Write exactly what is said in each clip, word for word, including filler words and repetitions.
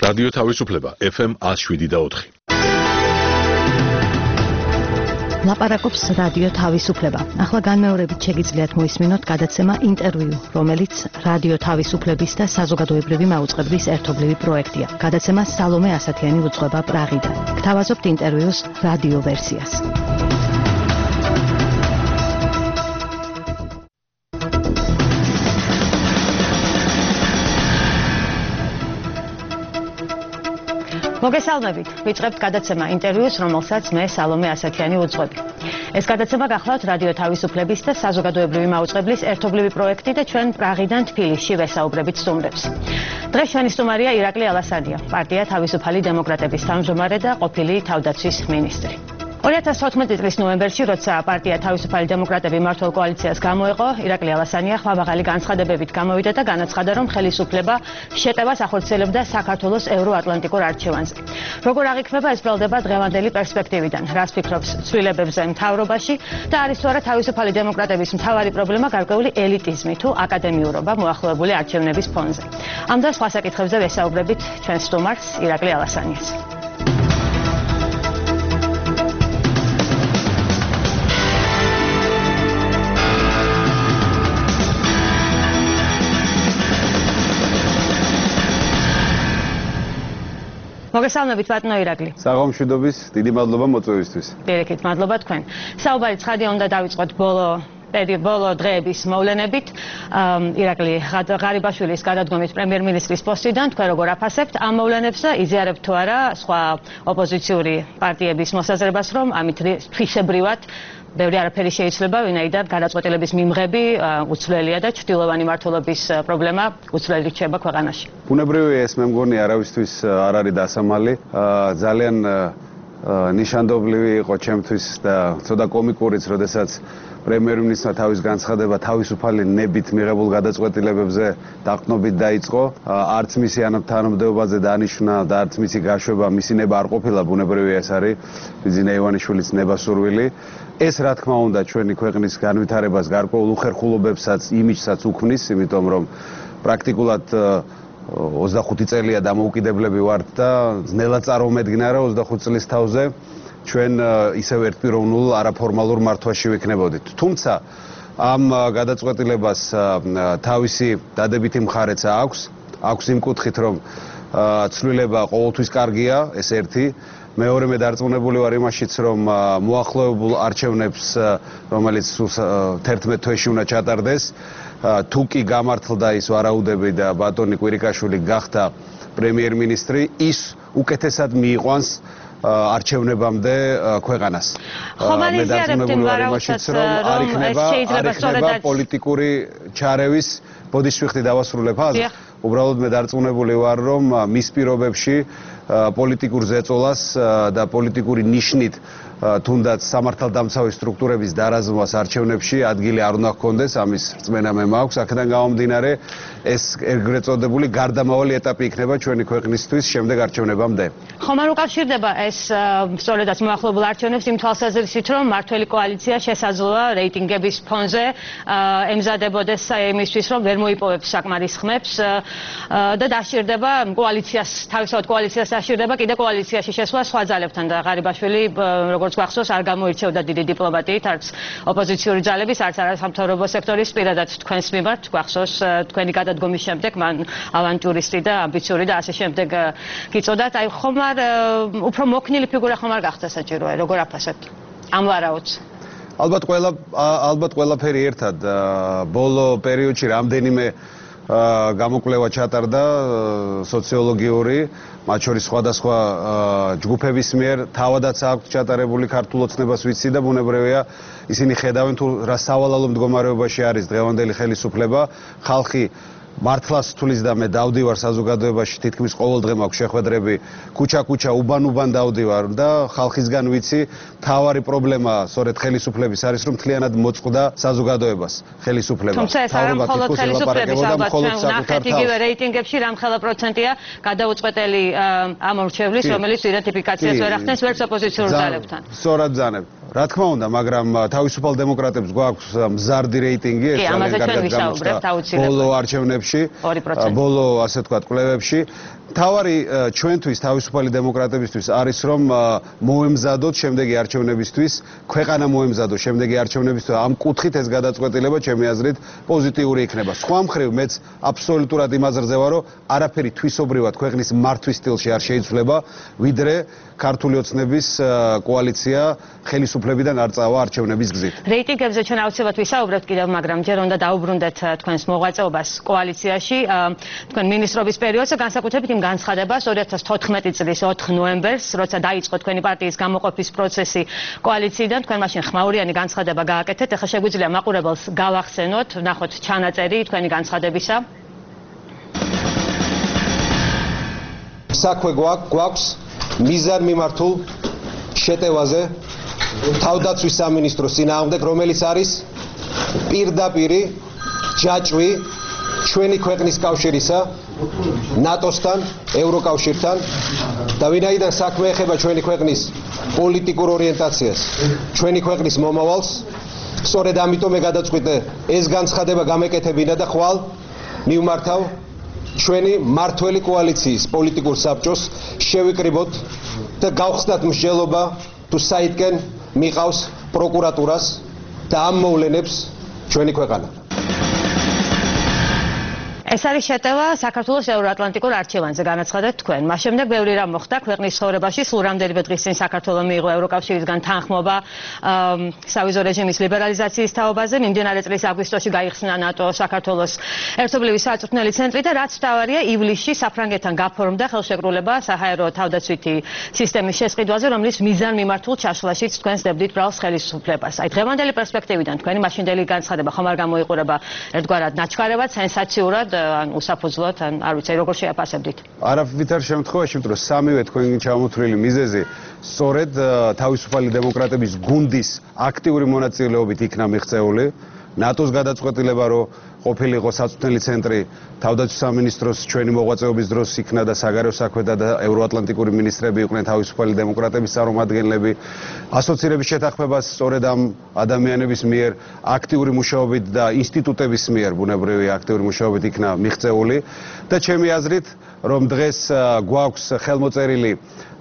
რადიო თავისუფლება ეფ ემ one oh seven და four. ლაპარაკობს რადიო თავისუფლება. ახლა განმეორებით შეგიძლიათ მოისმინოთ გადაცემა ინტერვიუ, რომელიც რადიო თავისუფლების და საზოგადოებრივი მაუწყებლის ერთობლივი პროექტია. გადაცემა სალომე ასათიანი უძღვება პრაღიდან. გთავაზობთ ინტერვიუს რადიო ვერსიას. მოგესალმებით. ვიწყებთ გადაცემა ინტერვიუს, რომელსაც მე სალომე ასათიანი ვუძღვები. ეს გადაცემა გახლავთ რადიო თავისუფლების და საზოგადოებრივი მაუწყებლის ერთობლივი პროექტი და ჩვენ პრაღიდან თბილისში ვესაუბრებით სტუმრებს. დღეს ჩვენი სტუმარია ირაკლი ალასანია, პარტია თავისუფალი დემოკრატების თავმჯდომარე და ყოფილი თავდაცვის მინისტრი. two thousand fourteen წლის ნოემბერში, როცა პარტია თავისუფალი დემოკრატები მმართველ კოალიციას გამოეყო, ირაკლი ალასანია ხმამაღალი განცხადებებით გამოვიდა და განაცხადა, რომ ხელისუფლება შეტევას ახორციელებდა საქართველოს ევროატლანტიკურ არჩევანზე. როგორ აღიქმება ეს ბრალდება დღევანდელი პერსპექტივიდან? რას ფიქრობს ცვლილებებზე მთავრობაში და არის თუ არა თავისუფალი დემოკრატების მთავარი პრობლემა გარკვეული ელიტიზმი თუ აკადემიურობა მოახლოებული არჩევნების ფონზე? ამ და სხვა საკითხებზე ვესაუბრებით ჩვენ სტუმარს ირაკლი ალასანიას. მოგესალმებით ბატონო ირაკლი. საღამოშვიდობის, დიდი მადლობა მოწვევისთვის. პირიქით, მადლობა თქვენ. საუბარი ცხადია უნდა დავიწყოთ ბოლო ბოლო დღეების მოვლენებით. ირაკლი ღარიბაშვილის გადადგომით პრემიერ-მინისტრის პოსტიდან თქვენ როგორ აფასებთ ამ მოვლენებს და იზიარებთ თუ არა სხვა ოპოზიციური პარტიების მოსაზრებას, რომ ამით თვისებრივად ბევრი არაფერი შეიძლება, ვინაიდან გადაწყვეტილების მიმღები უცვლელია და ჩრდილოვანი მმართველობის პრობლემა უცვლელი რჩება ქვეყანაში. ბუნებრივია ეს, მე მგონი არავისთვის არ არის დასამალი. ძალიან ნიშანდობლივი იყო ჩემთვის და ცოტა კომიკურიც, როდესაც პრემიერ-მინისტრმა თავის განცხადება თავისუფალი ნებით მიღებულ გადაწყვეტილებებზე დაყრდნობით დაიწყო. არც მისი თანამდებობაზე დანიშვნა და არც მისი გაშვება, მისი ნება არ ყოფილა, ბუნებრივია ეს არის ბიძინა ივანიშვილის ნებასურვილი. ეს რა თქმა უნდა ჩვენი ქვეყნის განვითარებას გარკვეულ უხერხულობებსაც, იმიჯსაც უქმნის, იმიტომ რომ პრაქტიკულად ოცდახუთი წელია დამოუკიდებლები ვართ და ძნელად წარმომედგინა რა ოცდახუთი წლის თავზე ჩვენ ისევ ერთპიროვნულ არაფორმალურ მართვაში ვიქნებოდით. თუმცა ამ გადაწყვეტილებას თავისი დადებითი მხარეც აქვს, აქვს იმ კუთხით, რომ ცვლილება ყოველთვის კარგია, ეს ერთი. მეორე მე დარწმუნებული ვარ იმაშიც, რომ მოახლოებულ არჩევნებს, რომელიც თერთმეტ თვეში უნდა ჩატარდეს, თუ კი გამართლდა ის ვარაუდები და ბატონი კვირიკაშვილი გახდა პრემიერ-მინისტრი, ის უკეთესად მიიყვანს არჩევნებამდე ქვეყანას. მე დარწმუნებული ვარ იმაშიც, რომ არ იქნება პოლიტიკური ჩარევის ბოდიშვიხტი დავასრულებ აზრს. უბრალოდ მე დარწმუნებული ვარ, რომ მის პირობებში პოლიტიკურ ზეწოლას და პოლიტიკური ნიშნით თუნდაც სამართალდამცავი სტრუქტურების დარაზმვას არჩევნებში ადგილი არ უნდა ჰქონდეს, ამის რწმენა მე მაქვს. აქედან გამომდინარე, ეს ეგრეთ წოდებული გარდამავალი ეტაპი იქნება ჩვენი ქვეყნისთვის შემდეგ არჩევნებამდე. ხომ არ უკავშირდება ეს სწორედაც მოახლოებულ არჩევნებს იმ თვალსაზრისით, რომ მართველი კოალიცია შესაძლოა რეიტინგების ფონზე ემზადებოდეს იმისთვის, რომ ვერ მოიპოვებს საკმარის ხმებს და დასჭირდება კოალიციას, თავისთავად კოალიციას დასჭირდება კიდე კოალიციაში შესვლა სხვა ძალებთან და ღარიბაშვილი როგორც გვახსოვს არ გამოირჩევდა დიდი დიპლომატიით, არც ოპოზიციური ძალების, არც არასამთავრობო სექტორის პირადად თქვენს მიმართ გვახსოვს თქვენი გადადგომის შემდეგ მან ავანტურისტი და ამბიციური და ასე შემდეგ გიწოდათ. აი ხომ არ უფრო მოქნილი ფიგურა ხომ არ გახდა საჭიროა, როგორ აფასებთ ამ ვარაუდს? ალბათ ყველა ალბათ ყველაფერი ერთად ბოლო პერიოდში რამდენიმე გამოკვლევა ჩატარდა სოციოლოგიური, მათ შორის სხვადასხვა ჯგუფების მიერ, თავადაც აქვს ჩატარებული ქართულ ოცნებას ვიცი და ბუნებრივია ისინი ხედავენ თუ რა სავალალო მდგომარეობაში არის დღევანდელი ხელისუფლება. ხალხი მართლაც თulis და მე დავდივარ საზოგადოებაში თითქმის ყოველ დღე მაქვს შეხვედრები ქუჩა-ქუჩა, უბან-უბან დავდივარ და ხალხისგან ვიცი თავარი პრობლემა სწორედ ხელისუფლების არის, რომ მთლიანად მოწყდა საზოგადოებას ხელისუფლება. თუმცა ეს არ მხოლოდ ხელისუფლების ალბათ ნახეთ იგივე რეიტინგებში რამხელა პროცენტია გადაუწყვეტელი ამ მრჩევლის, რომელიც იდენტიფიკაციას ვერ ახდენს ვერც ოპოზიციურ ძალებთან. სწორად ბრძანებ. რა თქმა უნდა, მაგრამ თავისუფალ დემოკრატებს გვაქვს მზარდი რეიტინგი, ეს ძალიან კარგად გამოჩნდა ბოლო არჩევნებში, ბოლო ასე ვთქვათ, კვლევებში. თავარი ჩვენთვის თავისუფალი დემოკრატებისთვის არის რომ მოემზადოთ შემდეგი არჩევნებისთვის, ქვეყანა მოემზადოთ შემდეგი არჩევნებისთვის. ამ კუთხით ეს გადაწყვეტილება ჩემი აზრით პოზიტიური იქნება. სხვა მხრივ მეც აბსოლუტურად იმაზრზე ვარ, რომ არაფერი თვისობრივად ქვეყნის მართვის სტილში არ შეიცვლება, ვიდრე ქართული ოცნების კოალიცია ხელისუფლებიდან არ წავა არჩევნების გზით. რეიტინგებზე ჩვენ აუცილებლად ვისაუბრებთ კიდევ, მაგრამ ჯერ უნდა დაუბრუნდეთ თქვენს მოღვაწეობას კოალიციაში. თქვენ მინისტრობის პერიოდზე განსაკუთრებით იმ განცხადებას ორი ათას თოთხმეტი წლის ოთხ ნოემბერს, როცა დაიწყო თქვენი პარტიის გამოყოფის პროცესი კოალიციიდან, თქვენ მაშინ ხმაურიანი განცხადება გააკეთეთ. ეხლა შეგვიძლია მაყურებელს გავახსენოთ, ვნახოთ ჩანაწერი თქვენი განცხადებისა. საქმე გვაქვს მიზანმიმართულ შეტევაზე თავდაცვის სამინისტროს წინააღმდეგ, რომელიც არის პირდაპირი ჯაჭვი ჩვენი ქვეყნის კავშირისა ნატოსთან, ევროკავშირთან და ვინაიდან საქმე ეხება ჩვენი ქვეყნის პოლიტიკურ ორიენტაციას, ჩვენი ქვეყნის მომავალს, სწორედ ამიტომ მე გადაწყვიტე ეს განცხადება გამეკეთებინა და ხვალ მივმართავ ჩვენი მართველი კოალიციის პოლიტიკურ საბჭოს შევიკრიბოთ და გავხსნათ მსჯელობა თუ საითკენ მიყავს პროკურატურას და ამ მოვლენებს ჩვენი ქვეყანა. ეს არის შეტევა საქართველოს ევროატლანტიკურ არჩევანზე განაცხადეთ თქვენ. მას შემდეგ ბევრი რამ მოხდა ქვეყნის ცხოვრებაში. სულ რამდენიმე დღის წინ საქართველოს მიიღო ევროკავშირისგან თანხმობა სავიზო რეჟიმის ლიბერალიზაციის თაობაზე. მიმდინარე წლის აგვისტოში გაიხსნა ნატო საქართველოს ერთობლივი საწვრთნელი ცენტრი და რაც მთავარია, ივლისში საფრანგეთთან გაფორმდა ხელშეკრულება საჰაერო თავდაცვითი სისტემის შესყიდვაზე, რომლის მიზანმიმართულ ჩაშლაშიც თქვენ სდებდით ბრალს ხელისუფლებას. აი დღევანდელი პერსპექტივიდან თქვენი მაშინდელი განცხადება ხომ არ გამოიყურება ერთგვარად ნაჩქარებად, სენსაციურად, ან უსაფუძვლოდ, ან არ ვიცი, როგორ შეაფასებდით? არავითარ შემთხვევაში, იმიტომ რომ სამივე თქვენი ჩამოთვლილი მიზეზი სწორედ თავისუფალი დემოკრატების გუნდის აქტიური მონაწილეობით იქნა მიღწეული. ნატოს გადაწყვეტილება, რომ ყოფილიყო საწვრთნელი ცენტრი თავდაცვის სამინისტროს ჩვენი მოღვაწეობის დროს იქნა და საგარეო საქმეთა და ევროატლანტიკური მინისტრები იყვნენ თავისუფალი დემოკრატების წარმომადგენლები. ასოცირების შეთანხმებას სწორედ ამ ადამიანების მიერ აქტიური მუშაობით და ინსტიტუტების მიერ ბუნებრივი აქტიური მუშაობით იქნა მიღწეული და ჩემი აზრით, რომ დღეს გვაქვს ხელმოწერილი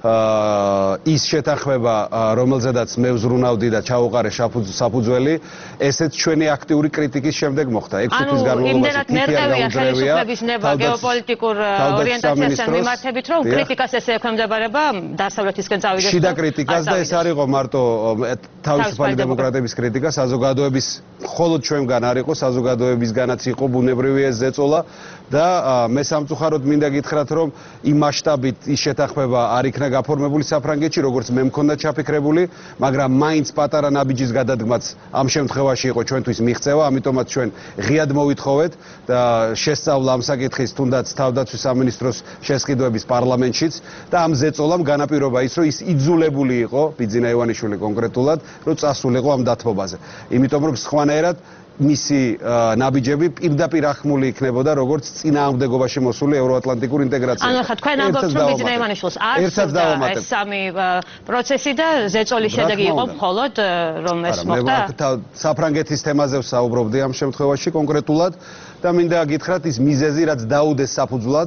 ის შეთანხმება, რომელზედაც მე ვზრუნავდი და ჩაუყარე საფუძველი, ესეც ჩვენი აქტიური κρიტიკის შემდეგ მოხდა. ექვსი თვის განმავლობაში თითქოს გაუძლევია გეოპოლიტიკურ ორიენტაციასთან მიმართებით, რომ კრიტიკას ესე ექვემდებარება დასავლეთისკენ წავიდეს. შიდა კრიტიკას და ეს არ იყო მარტო თავისუფალი დემოკრატების კრიტიკა, საზოგადოების მხოლოდ ჩვენგან არ იყო, საზოგადოებისგანაც იყო ბუნებრივი ეს ზეწოლა და მე სამწუხაროდ მინდა გითხრათ, რომ იმ მასშტაბით ის შეთანხმება არ იქნა გაფორმებული საფრანგეთში, როგორც მე მქონდა ჩაფიქრებული, მაგრამ მაინც პატარა ნაბიჯის გადადგმაც ამ შემთხვევაში იყო ჩვენთვის მიღწევა, ამიტომაც ჩვენ ღიად მოვითხოვეთ და შესწავლა ამ საკითხის თუნდაც თავდაცვის სამინისტროს შესყიდვების პარლამენტშიც და ამ ზეწოლამ განაპირობა ის, რომ ის იძულებული იყო, ბიძინა ივანიშვილი კონკრეტულად, რომ წასულიყო ამ დათმობაზე. იმიტომ რომ სხვანაირად მისი ნაბიჯები პირდაპირ ახმული იქნებოდა როგორც წინააღმდეგობაში მოსული ევროატლანტიკურ ინტეგრაციას. ანუ ხა თქვენ ამბობთ რომ ბიძინა ივანიშვილს არ სურდა ეს სამი პროცესი და ზეწოლის შედეგი იყო მხოლოდ რომ ეს მოხდა. საფრანგეთის თემაზე ვსაუბრობდი ამ შემთხვევაში კონკრეტულად და მინდა გითხრათ ის მიზეზი რაც დაუდეს საფუძვლად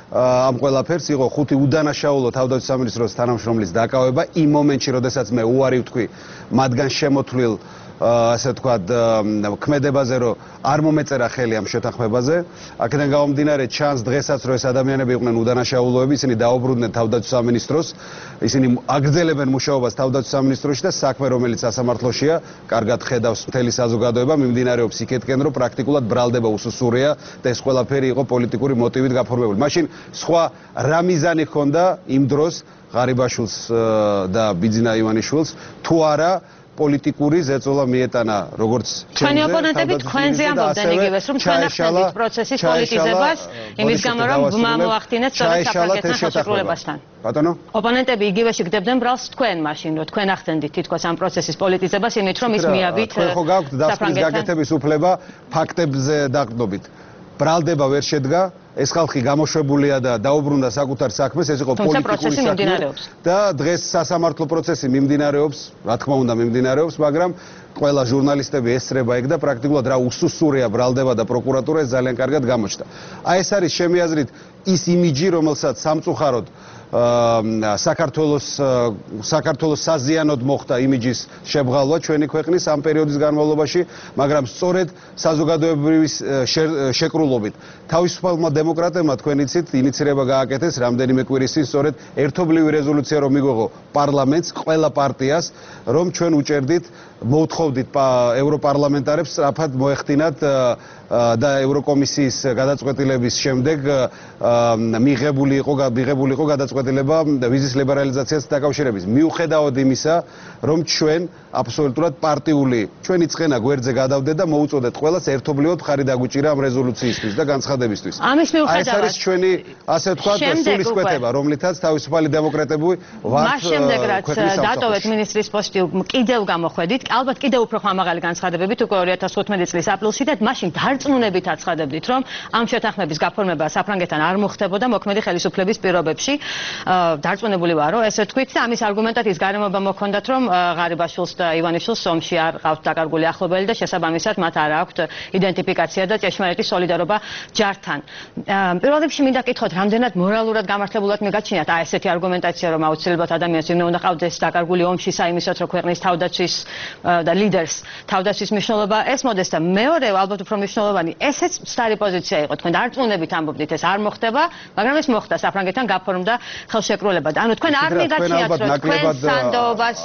ამ ყველაფერს იყო ხუთი უდანაშაულო თავდაცვის სამინისტროს თანამშრომლის დაკავება იმ მომენტში, როდესაც მე უარი ვთქვი მათგან შემოთვლილ ასე ვთქვათ ქმედებაზე, რომ არ მომეწერა ხელი ამ შეთანხმებაზე. აქედან გამომდინარე ჩანს დღესაც, რომ ეს ადამიანები იყვნენ უდანაშაულოები, ისინი დაუბრუნდნენ თავდაცვის სამინისტროს, ისინი აგრძელებენ მუშაობას თავდაცვის სამინისტროში და საქმე, რომელიც სასამართლოშია, კარგად ხედავს მთელი საზოგადოება, მიმდინარეობს იქეთკენ, რომ პრაქტიკულად ბრალდება უსუსურია და ეს ყველაფერი იყო პოლიტიკური მოტივით გაფორმებული. მაშინ სხვა რა მიზანი ჰქონდა იმ დროს ღარიბაშვილს და ბიძინა ივანიშვილს, თუ არა პოლიტიკური ზეწოლა მიეტანა როგორც ჩვენი ოპონენტები თქვენზე ამბობდნენ იგივეს, რომ თქვენ ახდენთ პროცესის პოლიტიზებას, იმის გამო რომ ბმა მოახდინეთ სწორედ საფრანგეთთან ხელშეკრულებასთან. ბატონო? ოპონენტები იგივეში გდებდნენ ბრალს თქვენ მაშინ, რომ თქვენ ახდენთ თითქოს ამ პროცესის პოლიტიზებას, იმით რომ ის მიავით თქვენ ხო გაქვთ დასკვნის გაკეთების უფლება ფაქტებზე დაყრდნობით. ბრალდება ვერ შედგა ეს ხალხი გამოშვებულია და დაუბრუნდა საკუთარ საქმეს, ეს იყო პოლიტიკური საქმე და დღეს სასამართლო პროცესი მიმდინარეობს, რა თქმა უნდა მიმდინარეობს, მაგრამ ყველა ჟურნალისტები ესწრება ეგ და პრაქტიკულად რა უსუსურია ბრალდება და პროკურატურა ეს ძალიან კარგად გამოჩნდა. აი ეს არის ჩემი აზრით ის იმიჯი, რომელსაც სამწუხაროდ საქართველოს საქართველოს საზიანოდ მოხდა იმიჯის შებრალვა ჩვენი ქვეყნის ამ პერიოდის განმავლობაში, მაგრამ სწორედ საზოგადოებრივი შეკრულობით თავისუფალმა დემოკრატებმა თქვენ იცით ინიცირება გააკეთეს რამდენიმე კვირის წინ სწორედ ერთობლივი რეზოლუცია რომ მიგვეღო პარლამენტს ყველა პარტიას რომ ჩვენ უჭერდით მოვთხოვდით ევროპარლამენტარებს სწრაფად მოეხდინათ და ევროკომისიის გადაწყვეტილების შემდეგ მიღებული იყო მიღებული იყო გადაწყვეტილება ვიზის ლიბერალიზაციას დაკავშირებით. მიუხედავად იმისა, რომ ჩვენ აბსოლუტურად პარტიული ჩვენი წენა გვერდზე გადავდეთ და მოუწოდეთ ყველას ერთობლივად მხარი დაგვიჭირა ამ რეზოლუციისთვის და განცხადებისთვის. ამის მიუხედავად ეს არის ჩვენი ასე ვთქვათ სულისკვეთება, რომლითაც თავისუფალი დემოკრატები ვართ. მას შემდეგ რაც დატოვეთ მინისტრის პოსტი კიდევ გამოხვედით, ალბათ კიდევ უფრო ხმამაღალი განცხადებებით უკვე ორი ათას თხუთმეტი წლის აპრილში და მაშინ დარწმუნებით აცხადებდით, რომ ამ შეთანხმების გაფორმება საფრანგეთთან არ მოხდებოდა მოქმედი ხელისუფლების პირობებში. დარწმუნებული ვარო, ესე ვთქვით და ამის არგუმენტად ის გარემოება მოქონდათ, რომ ღარიბაშვილს და ივანიშვილს ომში არ ყავთ დაკარგული ახლობელი და შესაბამისად მათ არ აქვთ იდენტიფიკაცია და ჭეშმარიტი სოლიდარობა ჯართან. პირველ რიგში მინდა კითხოთ, რამდენად მორალურად გამართლებულად მიგაჩნიათ აი ესეთი არგუმენტაცია, რომ აუცილებლად ადამიანს ვინმე უნდა ყავდეს დაკარგული ომში საიმისოთ, რომ ქვეყნის თავდაცვის და ლიდერს თავდაცვის მნიშვნელობა ესმოდეს და მეორე ალბათ უფრო მნიშვნელოვანი ესეც სტარი პოზიცია იყო თქვენ დარწმუნებით ამბობდით ეს არ მოხდება, მაგრამ ეს მოხდა საფრანგეთთან გაფორმდა ხელშეკრულება. ანუ თქვენ არ მიგაჩნიათ რომ თქვენ სანდოობას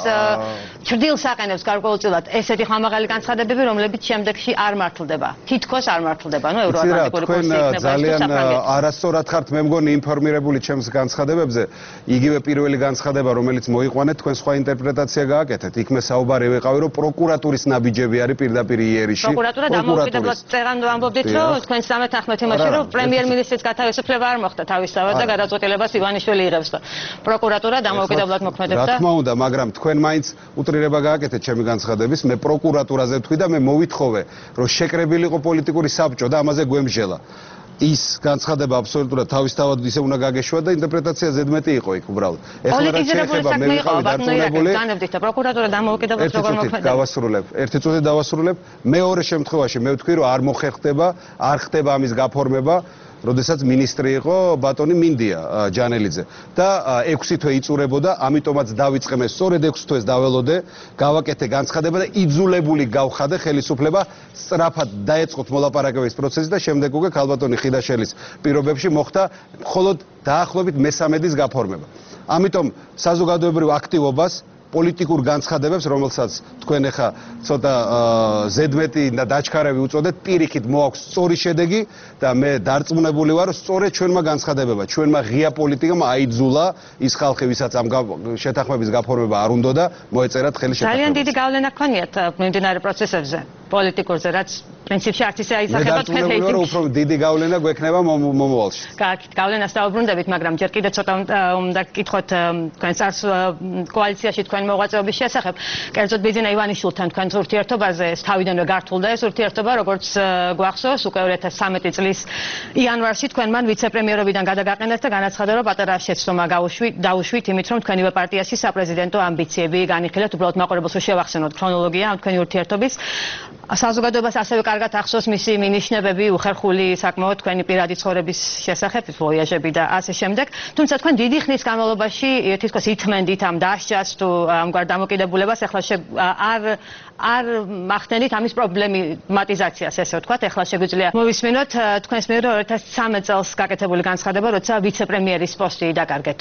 ჭრდილს აყენებს გარკვეულწილად ესეთი ხმამაღალი განცხადებები, რომლებიც შემდეგში არ მართლდება. თითქოს არ მართლდება. ანუ ევროატლანტიკური კურსი იქნება ძალიან არასწორად ხართ მე მგონი ინფორმირებული ჩემს განცხადებებზე. იგივე პირველი განცხადება, რომელიც მოიყვანეთ, თქვენ სხვა ინტერპრეტაცია გააკეთეთ. იქ მე საუბარი ვიყავი, რომ პროკურატურის ნაბიჯები არის პირდაპირ იერიში. პროკურატურა დამოუკიდებლად წერანდო ამბობდით, რომ თქვენ სამეთანხმეთ იმაში, რომ პრემიერ-მინისტრის გათავისუფლება არ მოხდა თავისთავად და გადაწყვეტილებას ივანიშვილი იღებს და პროკურატურა დამოუკიდებლად მოქმედებს და რა თქმა უნდა, მაგრამ თქვენ მაინც უტრირება გააკეთეთ ჩემი განცხადების, მე პროკურატურაზე ვთქვი და მე მოვითხოვე, რომ შეკრებილიყო პოლიტიკური საბჭო და ამაზე გვემჟელა. ის განცხადება აბსოლუტურად თავისთავად ისე უნდა გაგეშვა და ინტერპრეტაცია ზედმეტი იყო იქ უბრალოდ. ეხლა რაც შეეხება მე ვიყავი დარწმუნებული, განებდით და პროკურატურა დამოუკიდებლად როგორ მოქმედებს. დავასრულებ, ერთი წუთი დავასრულებ. მეორე შემთხვევაში მე ვთქვი, რომ არ მოხერხდება, არ ხდება ამის გაფორმება. როდესაც მინისტრი იყო ბატონი მინდია ჯანელიძე და ექვსი თვე იწურებოდა, ამიტომაც დავიწყე მე სწორედ ექვსი თვეს დაველოდე, გავაკეთე განცხადება და იძულებული გავხადე ხელისუფლება სწრაფად დაეწყოთ მოლაპარაკების პროცესი და შემდეგ უკვე ქალბატონი ხიდაშელის პირობებში მოხდა მხოლოდ დაახლოებით მესამედის გაფორმება. ამიტომ საზოგადოებრივ აქტივობას პოლიტიკურ განცხადებებს, რომელსაც თქვენ ახლა ცოტა ზედმეტი და დაჩქარები უწოდეთ, პირიქით მოაქვს სწორი შედეგი და მე დარწმუნებული ვარ, რომ სწორედ ჩვენმა განცხადებებმა, ჩვენმა ღია პოლიტიკამ აიძულა ის ხალხი, ვისაც ამ შეთანხმების გაფორმება არ უნდოდა, მოეწერათ ხელი შეთანხმებას. ძალიან დიდი გავლენა გქონიათ მიმდინარე პროცესებზე, პოლიტიკურზე, რაც პრინციპში არც ისე აისახება თქვენ რეიტინგში. მე უფრო დიდი გავლენა გვექნება მომავალში. გააკით, გავლენას დაუბრუნდებით, მაგრამ ჯერ კიდევ ცოტა უნდა გკითხოთ თქვენ წარს კოალიციაში თქვენ მოღვაწეობის შესახებ. კერძოდ ბიძინა ივანიშვილთან თქვენ ურთიერთობაზე ეს თავიდანვე გართულდა ეს ურთიერთობა, როგორც გვახსოვს, უკვე ორი ათას ცხრამეტი წლის იანვარში თქვენ მან ვიცე-პრემიერობიდან გადაგაყენეთ და განაცხადა, რომ პატარა შეცდომა დაუშვით იმით, რომ თქვენივე პარტიაში საპრეზიდენტო ამბიციები განიხილეთ. უბრალოდ მაყურებელს რომ შევახსენოთ ქრონოლოგია ამ თქვენი ურთიერთობის. საზოგადოებას ასევე კარგად ახსოვს მისი მინიშნებები, უხერხული საკმაოდ თქვენი პირადი ცხოვრების შესახებ, ვოიაჟები და ასე შემდეგ. თუმცა თქვენ დიდი ხნის განმავლობაში თითქოს ითმენდით ამ დასჯას თუ ამგვარ დამოკიდებულებას, ახლა არ არ მახდენით ამის პრობლემატიზაციას, ესე ვთქვათ. ახლა შეგვიძლია მოვისმინოთ თქვენს მიერ ორი ათას ცხრამეტ წელს გაკეთებული განცხადება, როცა ვიცე-პრემიერის პოსტი დაკარგეთ.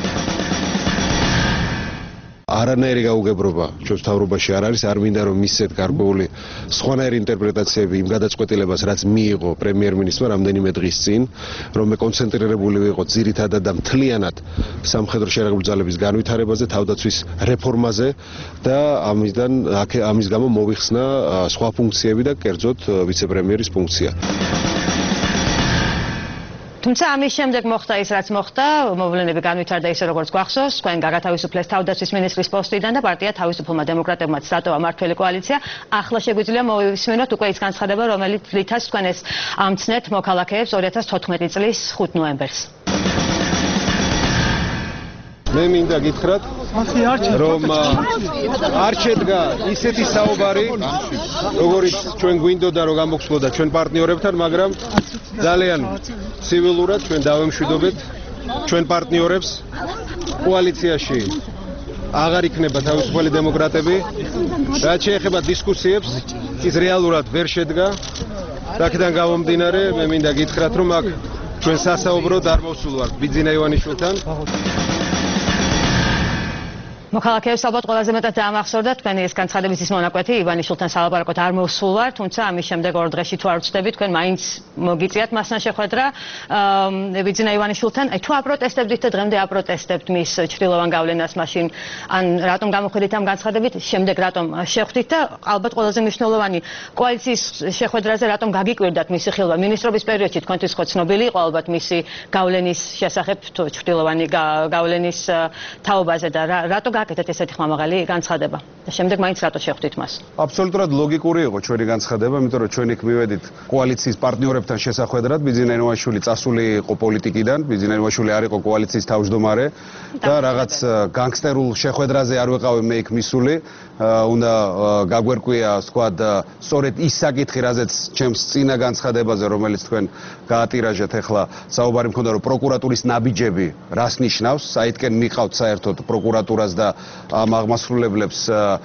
არანაირი გაუგებრობა ჩვენს თავრობაში არ არის, არ მინდა რომ მისცეთ გარკვეული სხვანაირი ინტერპრეტაციები იმ გადაწყვეტილებას, რაც მიიღო პრემიერ-მინისტრმა რამდენიმე დღის წინ, რომ მე კონცენტრირებული ვიყო ძირითადად და მთლიანად სამხედრო შერაგებული ძალების განვითარებაზე, თავდაცვის რეფორმაზე და ამისგან ამის გამო მოვიხსნა სხვა ფუნქციები და კერძოდ ვიცე-პრემიერის ფუნქცია. თუმცა ამის შემდეგ მოხდა ის, რაც მოხდა, მოვლენები განვითარდა ისე, როგორც გვახსოვს, თქვენ გაგათავისუფლეს თავდაცვის მინისტრის პოსტიდან და პარტია თავისუფლმა დემოკრატებმაც დატოვა მართველი კოალიცია. ახლა შეგვიძლია მოვისმინოთ უკვე ის განცხადება, რომელიც ლითაც თქვენ ეს ამცნეთ მოქალაქეებს ორი ათას თოთხმეტი წლის ხუთ ნოემბერს. მე მინდა გითხრათ, რომ არ შედგა ისეთი საუბარი, როგორიც ჩვენ გვინდოდა რომ გამოგხსნოდა ჩვენ პარტნიორებთან, მაგრამ ძალიან ცივილურად ჩვენ დავემშვიდობეთ ჩვენ პარტნიორებს კოალიციაში აღარ იქნება თავისუფალი დემოკრატები. რაც შეეხება დისკუსიებს, ის რეალურად ვერ შედგა. აქედან გამომდინარე, მე მინდა გითხრათ, რომ აქ ჩვენ სასაუბროდ არ მოსულ ვართ ბიძინა ივანიშვილთან. მოქალაქეებს ალბათ ყველაზე მეტად დაამახსოვრდა თქვენი ეს განცხადების ის მონაკვეთი ივანიშვილთან სალაპარაკოდ არ მოსულ ვარ, თუმცა ამის შემდეგ ორ დღეში თუ არ ვწდები, თქვენ მაინც მოგიწიათ მასთან შეხვედრა ბიძინა ივანიშვილთან. აი თუ აპროტესტებდით და დღემდე აპროტესტებთ მის ჩრდილოვან გავლენას, მაშინ ან რატომ გამოხედით ამ განცხადებით, შემდეგ რატომ შეხვდით და ალბათ ყველაზე მნიშვნელოვანი კოალიციის შეხვედრაზე რატომ გაგიკვირდათ მისი ხილვა? მინისტრობის პერიოდში თქვენთვის ხო ცნობილი იყო ალბათ მისი გავლენის შესახებ ჩრდილოვანი გავლენის თაობაზე და რატო აკეთეთ ესეთი ხმამაღალი განცხადება და შემდეგ მაინც რატო შეხვდით მას? აბსოლუტურად ლოგიკური იყო ჩვენი განცხადება, იმიტომ რომ ჩვენ იქ მივედით კოალიციის პარტნიორებთან შესახვედრად. ბიძინა ივანიშვილი წასული იყო პოლიტიკიდან, ბიძინა ივანიშვილი არ იყო კოალიციის თავმჯდომარე და რაღაც განგსტერულ შეხვედრაზე არ ვიყავი მე იქ მისული. უნდა გაგვერკვია, თქვა, სწორედ ის საკითხი, რაზეც ჩემს წინა განცხადებაზე, რომელიც თქვენ გაატირაჟეთ, ახლა საუბარი მქონდა, რომ პროკურატურის ნაბიჯები რას ნიშნავს, საითკენ მიყავთ საერთოდ პროკურატურას და ამ აღმასრულებლებს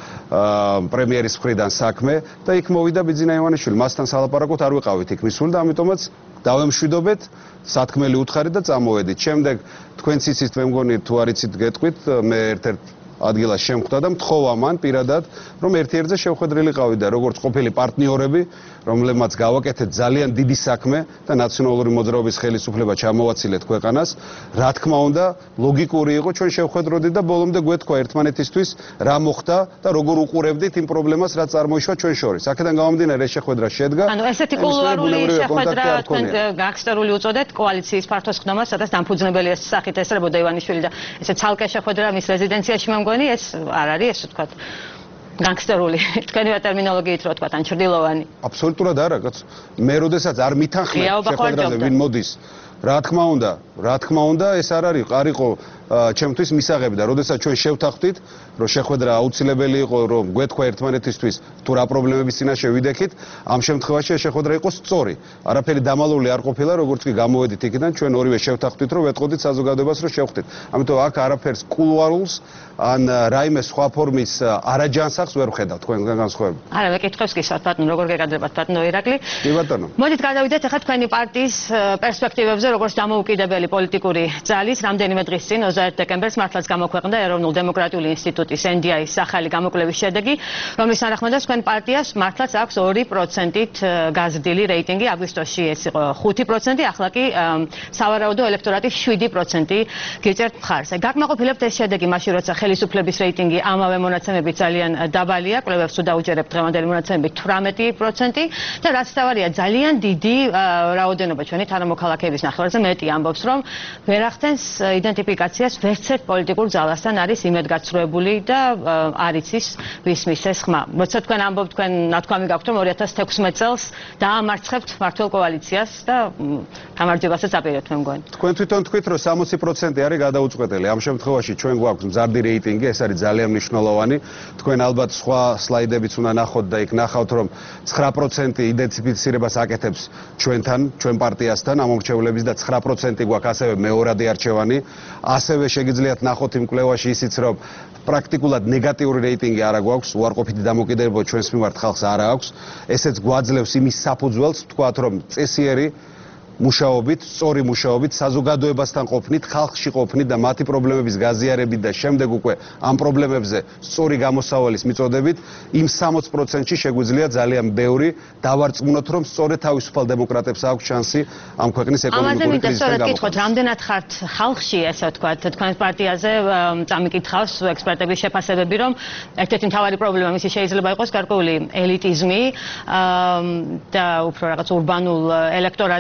პრემიერის მხრიდან საქმე და იქ მოვიდა ბიძინა ივანიშვილი. მასთან სალაპარაკოდ არ ვიყავით იქ მისული და ამიტომაც დავემშვიდობეთ, სათქმელი უთხარი და წამოვედით. შემდეგ თქვენც იცით, მე მგონი თუ არ იცით გეტყვით, მე ერთ-ერთ ადგილას შემხვდა და მთხოვა მან პირადად, რომ ერთ-ერთზე შევხვედრილიყავი და როგორც ყოფილი პარტნიორები, რომლებმაც გავაკეთეთ ძალიან დიდი საქმე და ნაციონალური მოძრაობის ხელისუფლება ჩამოვაცილეთ ქვეყანას, რა თქმა უნდა, ლოგიკური იყო ჩვენ შევხვედროდით და ბოლომდე გვეთქვა ერთმანეთისთვის რა მოხდა და როგორ უყურებდით იმ პრობლემას, რაც წარმოიშვა ჩვენ შორის. აქედან გამომდინარე, ეს შეხვედრა შედგა. ანუ ესეთი კულუარული შეხვედრა თქვენ განგსტერული უწოდეთ კოალიციის ფართოს ხდომას, სადაც დამფუძნებელი ეს სახით ესწრებოდა ივანიშვილი და ესე ცალკე შეხვედრა მის რეზიდენციაში მგონი ეს არ არის ესე ვთქვათ განგსტერული თქვენივე ტერმინოლოგიით რო ვთქვათ ან ჩრდილოვანი. აბსოლუტურად არა, კაც. მე როდესაც არ მითანხმე შეხვედრაზე ვინ მოდის, რა თქმა უნდა, რა თქმა უნდა, ეს არ არის, არ იყო ჩემთვის მისაღები და როდესაც ჩვენ შევთანხმდით, რომ შეხვედრა აუცილებელი იყო, რომ გვეთქვა ერთმანეთისთვის თუ რა პრობლემების წინაშე ვიდექით, ამ შემთხვევაში ეს შეხვედრა იყო სწორი. არაფერი დამალული არ ყოფილა, როგორც კი გამოვედით იქიდან, ჩვენ ორივე შევთანხმდით, რომ ვეტყოდით საზოგადოებას, რომ შევხვდით. ამიტომ აქ არაფერს კულუარულს ან რაიმე სხვა ფორმის არაჯანსაღს ვერ ვხედავ თქვენგან განსხვავებით. არა, მეკითხებს გისვათ, ბატონო, როგორ გეკადრებათ, ბატონო ირაკლი? კი ბატონო. მოდით გადავიდეთ ახლა თქვენი პარტიის პერსპექტივებზე, როგორც დამოუკიდებელი პოლიტიკური ძალის, რამდენიმე დღის წინ ოცდაერთი დეკემბერს მართლაც გამოქვეყნდა ეროვნულ დემოკრატიული ინსტიტუტის ენ დი აის ახალი გამოკვლევის შედეგი, რომლის თანახმადაც თქვენ პარტიას მართლაც აქვს ორი პროცენტით გაზრდილი რეიტინგი, აგვისტოში ეს იყო ხუთი პროცენტი, ახლა კი სავარაუდო ელექტორატის შვიდი პროცენტი გიწერთ მხარს. გაკმაყოფილებთ ეს შედეგი მაშინ, როცა ხელისუფლების რეიტინგი ამავე მონაცემებით ძალიან დაბალია, კვლევებს თუ დაუჯერებთ დღევანდელი მონაცემებით თვრამეტი პროცენტი და რაც თავარია ძალიან დიდი რაოდენობა ჩვენი თანამოქალაქეების ნახევარზე მეტი ამბობს, რომ ვერ ახდენს იდენტიფიკაციას ვერც ერთ პოლიტიკურ ძალასთან არის იმედგაცრუებული და არ იცის ვის მისცეს ხმა. როცა თქვენ ამბობთ, თქვენ ნათქვამი გაქვთ, რომ ორი ათას თექვსმეტ წელს დაამარცხებთ მართლ კოალიციას და გამარჯვებასაც აპირებთ, მე მგონი. თქვენ თვითონ თქვით, რომ სამოცი პროცენტი არის გადაუწყვეტელი. ამ შემთხვევაში ჩვენ გვაქვს მზარდი რეიტინგი, ეს არის ძალიან მნიშვნელოვანი. თქვენ ალბათ სხვა სლაიდებიც უნდა ნახოთ და იქ ნახავთ, რომ ცხრა პროცენტი იდენტიფიცირებას აკეთებს ჩვენთან, ჩვენ პარტიასთან ამომრჩევლების და ცხრა პროცენტი გვაქვს ასევე მეორადი არჩევანი. ასევე შეგიძლიათ ნახოთ იმ კვლევაში ისიც, რომ პრაქტიკულად ნეგატიური რეიტინგი არა გვაქვს, უარყოფითი დამოკიდებულება ჩვენს მიმართ ხალხს არა აქვს. ესეც გვაძლევს იმის საფუძველს, ვთქვათ, რომ წესიერი მუშაობით, სწორი მუშაობით, საზოგადოებასთან ყოფნით, ხალხში ყოფნით და მათი პრობლემების გაზიარებით და შემდეგ უკვე ამ პრობლემებზე სწორი გამოსავალის მიწოდებით, იმ სამოცი პროცენტში შეგვიძლია ძალიან ბევრი დავარწმუნოთ, რომ სწორედ თავისუფალ დემოკრატებს აქვს შანსი ამ ქვეყნის ეკონომიკური კრიზისიდან გამოკეთებას. რამდენად ხართ ხალხში, ესე ვთქვათ, თქვენ პარტიაზე წამიკითხავს ექსპერტების შეფასებები, რომ ერთ-ერთი მთავარი პრობლემა მისი შეიძლება იყოს გარკვეული ელიტიზმი და უფრო რაღაც ურბანულ ელექტორატზე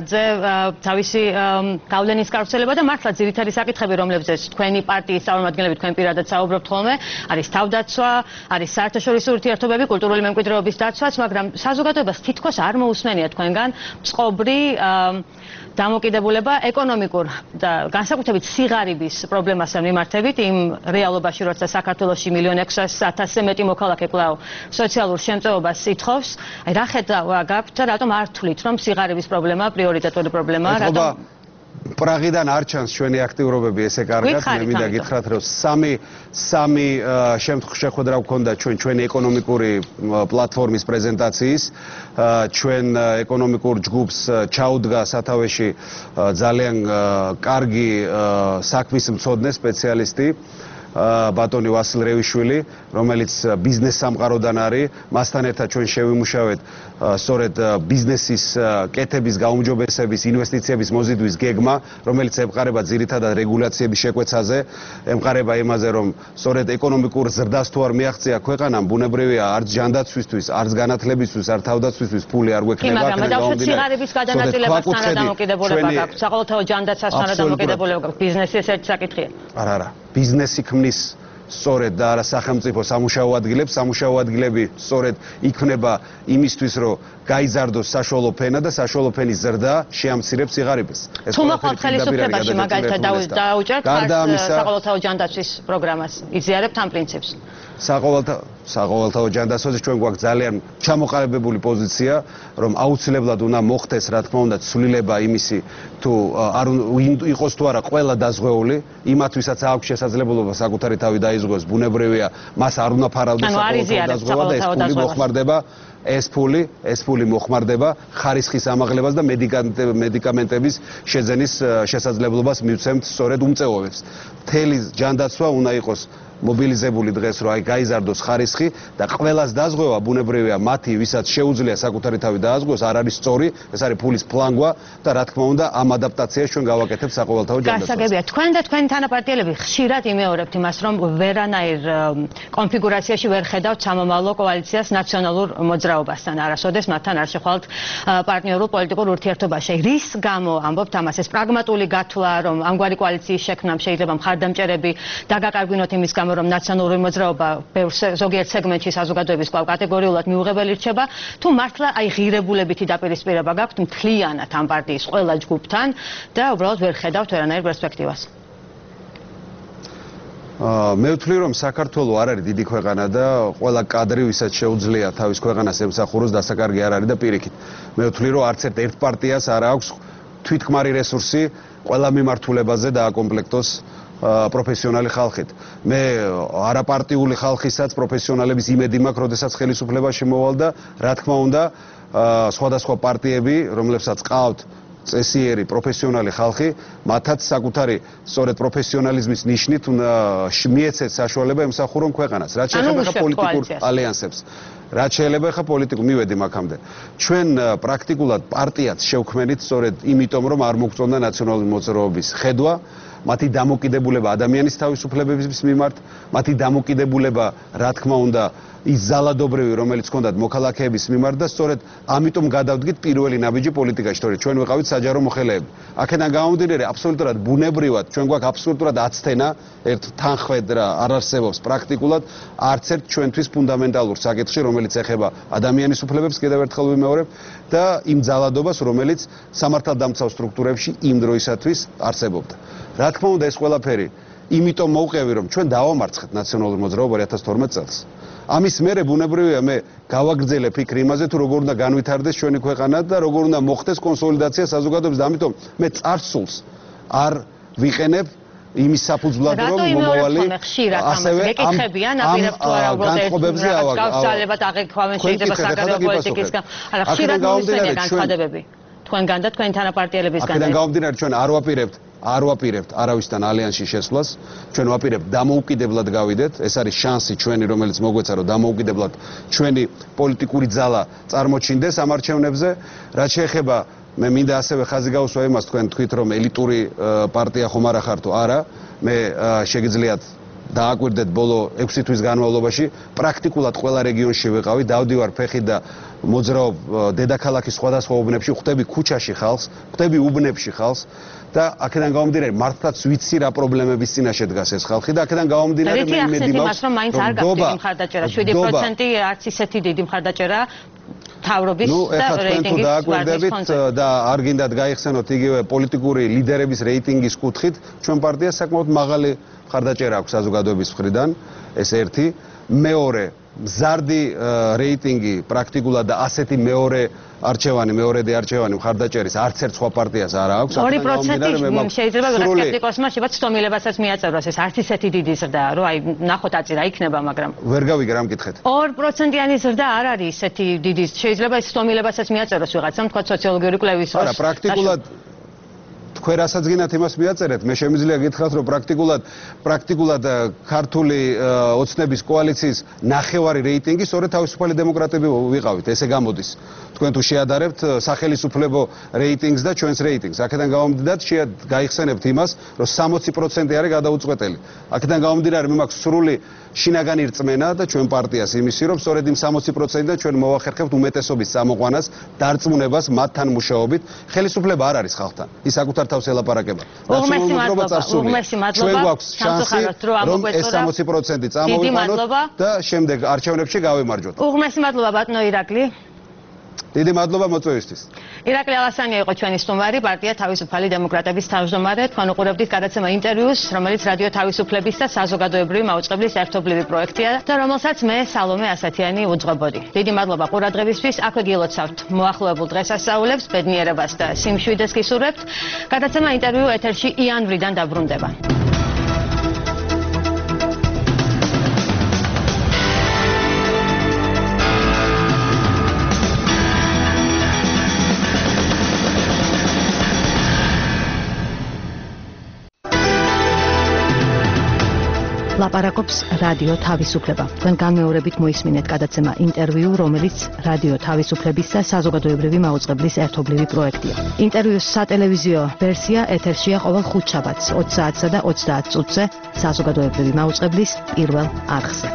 თავისი გავლენის გავრცელება და მართლა ძირითადი საკითხები, რომლებზეც თქვენი პარტიის წარმომადგენლები თქვენ პირადად საუბრობთ ხოლმე, არის თავდაცვა, არის საერთაშორისო ურთიერთობები, კულტურული მემკვიდრეობის დაცვაც, მაგრამ საზოგადოებას თითქოს არ მოусმენია თქვენგან წყობრი დამოკიდებულება ეკონომიკურ და განსაკუთრებით სიღარიბის პრობლემასთან მიმართებით იმ რეალობაში, როცა საქართველოში მილიონ ექვსას ათასზე მეტი მოქალაქე კვლავ სოციალურ შემწეობას ითხოვს. აი რა ხედვა გაქვთ და რატომ არ თვლით, რომ სიღარიბის პრობლემა პრიორიტეტული პრობლემაა, რატომ პრაღიდან არ ჩანს ჩვენი აქტიურობები ესე კარგად, მე მინდა გითხრათ, რომ სამი სამი შეხვედრა გვქონდა ჩვენ ჩვენი ეკონომიკური პლატფორმის პრეზენტაციის, ჩვენ ეკონომიკურ ჯგუფს ჩაუდგა სათავეში ძალიან კარგი საქმის მცოდნე სპეციალისტი ბატონი ვასილ რევიშვილი, რომელიც ბიზნეს სამყაროდან არის, მასთან ერთად ჩვენ შევიმუშავეთ სწორედ ბიზნესის კეთების გაუმჯობესების, ინვესტიციების მოზიდვის გეგმა, რომელიც ემყარება ძირითადად რეგულაციების შეკვეცაზე, ემყარება იმაზე, რომ სწორედ ეკონომიკურ ზრდას თუ არ მიაღწია ქვეყანამ, ბუნებრივია არც ჯანდაცვისთვის, არც განათლებისთვის, არც თავდაცვისთვის ფული არ გვექნება. მაგრამ დავუშვათ სიღარიბის გადანაწილებასთან რა დამოკიდებულება გაქვთ? საყოველთაო ჯანდაცვასთან რა დამოკიდებულება გაქვთ? ბიზნესი ეს ერთი საკითხია. არა, არა. ბიზნესი ქმნის სწორედ და არა სახელმწიფო სამუშაო ადგილებს, სამუშაო ადგილები სწორედ იქმნება იმისთვის, რომ გაიზარდოს საშუალო ფენა და საშუალო ფენის ზრდა შეამცირებს სიღარიბეს. თუ მოხვალთ ხელისუფლებაში მაგალითად დაუჭერთ საყოველთაო ჯანდაცვის პროგრამას, იზიარებთ ამ პრინციპს? საყოველთაო საყოველთაო ჯანდაცვაზე ჩვენ გვაქვს ძალიან ჩამოყალიბებული პოზიცია, რომ აუცილებლად უნდა მოხდეს, რა თქმა უნდა, ცვლილება იმისი, თუ არ იყოს თუ არა ყველა დაზღვეული, იმათ ვისაც აქვს შესაძლებლობა საკუთარი თავი დაიზღვოს, ბუნებრივია, მას არ უნდა ფარავდეს საყოველთაო დაზღვევა და ეს ფული მოხმარდება ეს ფული, ეს ფული მოხმარდება ხარისხის ამაღლებას და მედიკამენტების შეძენის შესაძლებლობას მივცემთ სწორედ უმწეობებს. მთელი ჯანდაცვა უნდა იყოს მობილიზებული დღეს, რომ აი გაიზარდოს ხარისხი და ყველას დაზღვევა ბუნებრივია, მათი ვისაც შეუძლია საკუთარი თავი დააზღვოს, არ არის სწორი, ეს არის ფულის პლანგვა და რა თქმა უნდა ამ ადაპტაციას ჩვენ გავაკეთებთ საყოველთაო ჯანდაცვას. გასაგებია, თქვენ და თქვენი თანაპარტიელები ხშირად იმეორებთ იმას, რომ ვერანაირ კონფიგურაციაში ვერ ხედავთ სამომავლო კოალიციას ნაციონალურ მოძრაობასთან, არასოდეს მათთან არ შეხვალთ პარტნიორულ პოლიტიკურ ურთიერთობაში. რის გამო ამბობთ ამას? ეს პრაგმატული გათვლა, რომ ამგვარი კოალიციის შექმნამ შეიძლება მხარდამჭერები დაგაკარგვინოთ იმის გამო, რომ ნაციონალური მოძრაობა ზოგიერთ სეგმენტში საზოგადოების კვლავ კატეგორიულად მიუღებელი რჩება, თუ მართლა აი ღირებულებითი დაპირისპირება გაქვთ მთლიანად ამ პარტიის ყველა ჯგუფთან და უბრალოდ ვერ ხედავთ ვერანაირ პერსპექტივას? მე ვთვლი, რომ საქართველო არ არის დიდი ქვეყანა და ყველა კადრი, ვისაც შეუძლია თავის ქვეყანას ემსახუროს, დასაკარგი არ არის და პირიქით. მე ვთვლი, რომ არც ერთ პარტიას არ აქვს თვითქმარი რესურსი ყველა მიმართულებაზე დააკომპლექტოს პროფესიონალი ხალხით. მე არაპარტიული ხალხისაც პროფესიონალების იმედი მაქვს, როდესაც ხელისუფლებაში მოვალ და რა თქმა უნდა, სხვადასხვა პარტიები, რომლებსაც ყავთ წესიერი პროფესიონალი ხალხი, მათაც საკუთარი სწორედ პროფესიონალიზმის ნიშნით უნდა მიეცეთ საშუალება ემსახურონ ქვეყანას. რაც შეეხება ხა პოლიტიკურ ალიანსებს. რაც შეიძლება ხა პოლიტიკურ მივედი მაგამდე. ჩვენ პრაქტიკულად პარტიაც შევქმნით სწორედ იმიტომ, რომ არ მოგწონდა ნაციონალური მოძრაობის ხედვა, მათი დამოკიდებულება ადამიანის თავისუფლებების მიმართ, მათი დამოკიდებულება, რა თქმა უნდა, ის ზალადობრივი, რომელიც ჰქონდათ მოქალაქეების მიმართ და სწორედ ამიტომ გადავდგით პირველი ნაბიჯი პოლიტიკაში, თორე ჩვენ ვიყავით საჯარო მოხელეები. აქედან გამომდინარე, აბსოლუტურად ბუნებრივად, ჩვენ გვაქვს აბსოლუტურად აცდენა ერთ თანხმდრა არ არსებობს პრაქტიკულად არც ერთ ჩვენთვის ფუნდამენტალურ საკითხში, რომელიც ეხება ადამიანის უფლებებს, კიდევ ერთხელ ვიმეორებ და იმ ზალადობას, რომელიც სამართალდამცავ სტრუქტურებში იმ დროისათვის არსებობდა. რა თქმა უნდა, ეს ყველაფერი იმიტომ მოვყევი, რომ ჩვენ დავამარცხეთ ნაციონალურ მოძრაობა ორი ათას თორმეტ წელს. ამის მერე ბუნებრივია მე გავაგრძელებ ფიქრი იმაზე, თუ როგორ უნდა განვითარდეს ჩვენი ქვეყანა და როგორ უნდა მოხდეს კონსოლიდაცია საზოგადოების და ამიტომ მე წარსულს არ ვიყენებ იმის საფუძვლად, რომ მომავალი ასევე ამ განწყობებზე გავსალებად აღიქვამენ შეიძლება საგარეო პოლიტიკისგან. არა, ხშირად მოისმენია განცხადებები თქვენგან და თქვენი თანაპარტიელებისგან. აქედან გამომდინარე, ჩვენ არ ვაპირებთ არ ვაპირებთ არავისთან ალიანსში შესვლას, ჩვენ ვაპირებთ დამოუკიდებლად გავიდეთ, ეს არის შანსი ჩვენი, რომელიც მოგვეცა, რომ დამოუკიდებლად ჩვენი პოლიტიკური ძალა წარმოჩინდეს ამ არჩევნებზე. რაც შეეხება, მე მინდა ასევე ხაზი გავუსვა იმას, თქვენ თქვით, რომ ელიტური პარტია ხომ არა ხართო, არა, მე შეგიძლიათ დააკვირდეთ ბოლო ექვსი თვის განმავლობაში, პრაქტიკულად ყველა რეგიონში ვიყავი, დავდივარ ფეხით და მოძრაობ დედაქალაქის სხვადასხვა უბნებში, ხვდები ქუჩაში ხალხს, ხვდები უბნებში ხალხს და აქედან გამომდინარე მართლაც ვიცი რა პრობლემების წინაშე დგას ეს ხალხი და აქედან გამომდინარე მე იმედი მაქვს რომ მაინც არ გაქვთ იმ მხარდაჭერა შვიდი პროცენტი არც ისეთი დიდი მხარდაჭერა თავრობის და რეიტინგის დააკვირდებით და არ გინდათ გაიხსენოთ იგივე პოლიტიკური ლიდერების რეიტინგის კუთხით ჩვენ პარტიას საკმაოდ მაღალი მხარდაჭერა აქვს საზოგადოების მხრიდან ეს ერთი მეორე მზარდი რეიტინგი პრაქტიკულად და ასეთი მეორე არჩევანი მეორედი არჩევანი მხარდაჭერის არც ერთ სხვა პარტიას არ აქვს ორი პროცენტი შეიძლება ვიღაც სკეპტიკოსმა შევა ცდომილებასაც მიაწევოს ეს არც ისეთი დიდი ზრდაა რომ აი ნახოთ აწი რა იქნება მაგრამ ვერ გავიგე რა მკითხეთ ორი პროცენტიანი ზრდა არ არის ისეთი დიდი შეიძლება ეს ცდომილებასაც მიაწევოს ვიღაცამ თქვა სოციოლოგიური კვლევის არა პრაქტიკულად თქვენ რასაც გინათ იმას მიაწერეთ მე შემიძლია გითხრათ რომ პრაქტიკულად პრაქტიკულად ქართული ოცნების კოალიციის ნახევარი რეიტინგი სწორედ თავისუფალი დემოკრატები ვიყავით ესე გამოდის თქვენ თუ შეადარებთ სახელმწიფო რეიტინგს და ჩვენს რეიტინგს აქედან გამომდინარე შეად გაიხსენებთ იმას რომ სამოცი პროცენტი არის გადაუწყვეტელი აქედან გამომდინარე მე მაქვს სრული შინაგანი რწმენა და ჩვენ პარტიას იმისი რომ სწორედ იმ სამოცი პროცენტიდან ჩვენ მოვახერხებთ უმეტესობის წამოყვანას დარწმუნებას მათთან მუშაობით ხელისუფლება არ არის ხალხთან ის საკუთარ თავს ელაპარაკება უღმესი მადლობა ჩვენ გვაქვს შანსი რომ ეს სამოცი პროცენტი წამოვიყვანოთ და შემდეგ არჩევნებში გავიმარჯვოთ უღმესი მადლობა ბატონო ირაკლი დიდი მადლობა მოწვევისთვის. ირაკლი ალასანია იყო ჩვენი სტუმარი, პარტია თავისუფალი დემოკრატების თავმჯდომარე. თქვენ უყურებდით გადაცემა ინტერვიუს, რომელიც რადიო თავისუფლების და საზოგადოებრივი მაუწყებლის ერთობლივი პროექტია და რომელსაც მე სალომე ასათიანი უძღვებოდი. დიდი მადლობა ყურადღებისთვის. აქვე გილოცავთ მოახლოებულ დღესასწაულებს, ბედნიერებას და სიმშვიდეს გისურვებთ. გადაცემა ინტერვიუ ეთერში იანვრიდან დაბრუნდება. ლაპარაკობს რადიო თავისუფლება. თქვენ განმეორებით მოისმინეთ გადაცემა ინტერვიუ, რომელიც რადიო თავისუფლების და საზოგადოებრივი მაუწყებლის ერთობლივი პროექტია. ინტერვიუს სატელევიზიო ვერსია ეთერშია ყოველ ხუთშაბათს ოცი საათსა და ოცდაათ წუთზე საზოგადოებრივი მაუწყებლის პირველ არხზე.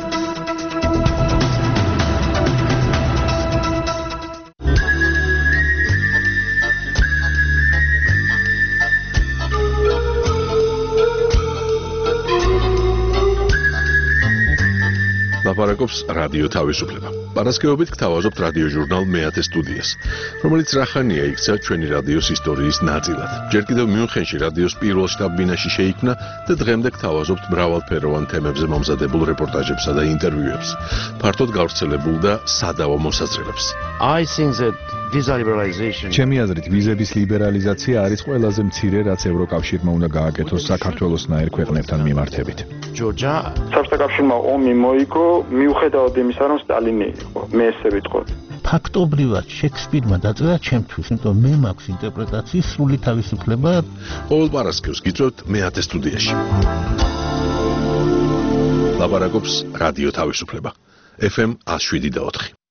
ლაპარაკობს რადიო თავისუფლება. პარასკევობით გთავაზობთ რადიო ჟურნალ მეათე სტუდიას, რომელიც რახანია იქცა ჩვენი რადიოს ისტორიის ნაწილად. ჯერ კიდევ მიუნხენში რადიოს პირველ შტაბ-ბინაში შეიქმნა და დღემდე გთავაზობთ მრავალფეროვან თემებზე მომზადებულ რეპორტაჟებსა და ინტერვიუებს, ფართოდ გავრცელებულ და სადავო მოსაზრებებს. I think that visa liberalization ჩემი აზრით ვიზების ლიბერალიზაცია არის ყველაზე მცირე რაც ევროკავშირმა უნდა გააკეთოს საქართველოსნაირ ქვეყნებთან მიმართებით. Georgia საბჭოთა კავშირმა ომი მოიგო მიუხედავად იმისა რომ სტალინი იყო მე ესე ვიტყოდი ფაქტობრივად შექსპირმა დაწერა ჩემთვის იმიტომ მე მაქვს ინტერპრეტაციის სრული თავისუფლება ყოველ პარასკევს გიწევთ მეათე სტუდიაში ლაპარაკობს რადიო თავისუფლება ეფ ემ ათს შვიდი და ოთხი